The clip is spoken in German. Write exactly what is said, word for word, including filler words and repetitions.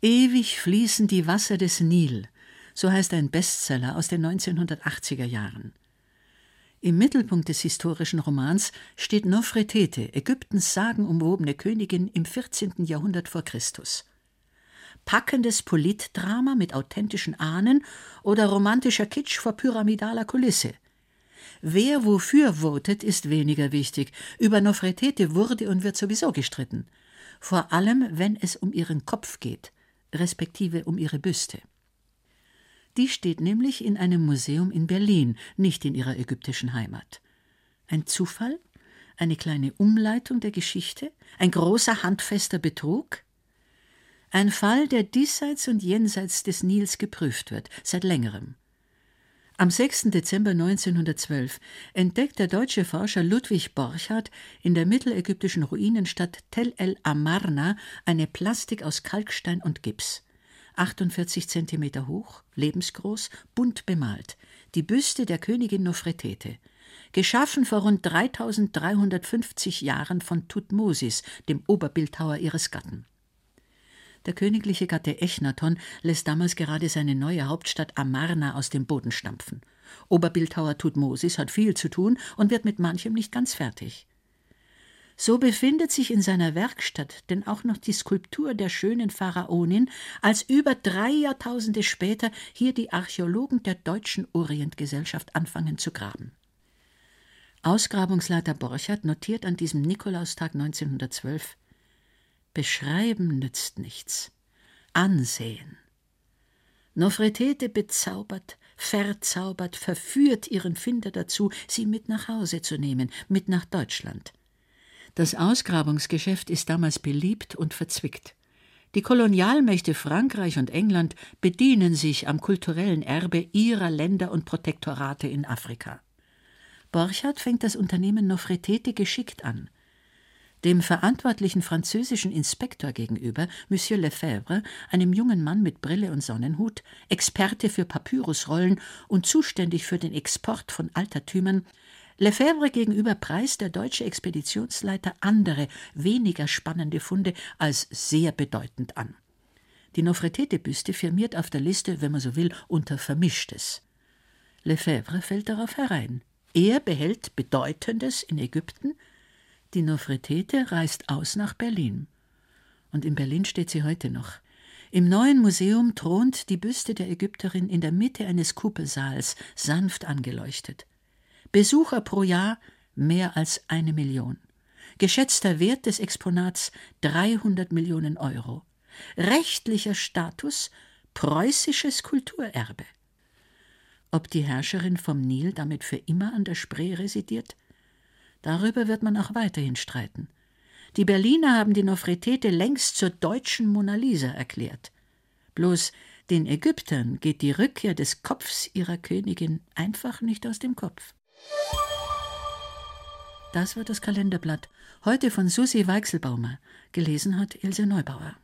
Ewig fließen die Wasser des Nil, so heißt ein Bestseller aus den neunzehnhundertachtziger Jahren. Im Mittelpunkt des historischen Romans steht Nofretete, Ägyptens sagenumwobene Königin im vierzehnten Jahrhundert vor Christus. Packendes Politdrama mit authentischen Ahnen oder romantischer Kitsch vor pyramidaler Kulisse. Wer wofür votet, ist weniger wichtig. Über Nofretete wurde und wird sowieso gestritten. Vor allem, wenn es um ihren Kopf geht, respektive um ihre Büste. Die steht nämlich in einem Museum in Berlin, nicht in ihrer ägyptischen Heimat. Ein Zufall? Eine kleine Umleitung der Geschichte? Ein großer handfester Betrug? Ein Fall, der diesseits und jenseits des Nils geprüft wird, seit längerem. Am sechsten Dezember neunzehnhundertzwölf entdeckt der deutsche Forscher Ludwig Borchardt in der mittelägyptischen Ruinenstadt Tel el Amarna eine Plastik aus Kalkstein und Gips. achtundvierzig Zentimeter hoch, lebensgroß, bunt bemalt. Die Büste der Königin Nofretete. Geschaffen vor rund dreitausenddreihundertfünfzig Jahren von Thutmosis, dem Oberbildhauer ihres Gatten. Der königliche Gatte Echnaton lässt damals gerade seine neue Hauptstadt Amarna aus dem Boden stampfen. Oberbildhauer Thutmosis hat viel zu tun und wird mit manchem nicht ganz fertig. So befindet sich in seiner Werkstatt denn auch noch die Skulptur der schönen Pharaonin, als über drei Jahrtausende später hier die Archäologen der Deutschen Orientgesellschaft anfangen zu graben. Ausgrabungsleiter Borchardt notiert an diesem Nikolaustag neunzehnhundertzwölf: Beschreiben nützt nichts, ansehen. Nofretete bezaubert, verzaubert, verführt ihren Finder dazu, sie mit nach Hause zu nehmen, mit nach Deutschland. Das Ausgrabungsgeschäft ist damals beliebt und verzwickt. Die Kolonialmächte Frankreich und England bedienen sich am kulturellen Erbe ihrer Länder und Protektorate in Afrika. Borchardt fängt das Unternehmen Nofretete geschickt an. Dem verantwortlichen französischen Inspektor gegenüber, Monsieur Lefebvre, einem jungen Mann mit Brille und Sonnenhut, Experte für Papyrusrollen und zuständig für den Export von Altertümern, Lefebvre gegenüber preist der deutsche Expeditionsleiter andere, weniger spannende Funde als sehr bedeutend an. Die Nofretete-Büste firmiert auf der Liste, wenn man so will, unter Vermischtes. Lefebvre fällt darauf herein. Er behält Bedeutendes in Ägypten, die Nofretete reist aus nach Berlin. Und in Berlin steht sie heute noch. Im neuen Museum thront die Büste der Ägypterin in der Mitte eines Kuppelsaals, sanft angeleuchtet. Besucher pro Jahr mehr als eine Million. Geschätzter Wert des Exponats dreihundert Millionen Euro. Rechtlicher Status preußisches Kulturerbe. Ob die Herrscherin vom Nil damit für immer an der Spree residiert? Darüber wird man auch weiterhin streiten. Die Berliner haben die Nofretete längst zur deutschen Mona Lisa erklärt. Bloß den Ägyptern geht die Rückkehr des Kopfs ihrer Königin einfach nicht aus dem Kopf. Das war das Kalenderblatt, heute von Susi Weichselbaumer. Gelesen hat Ilse Neubauer.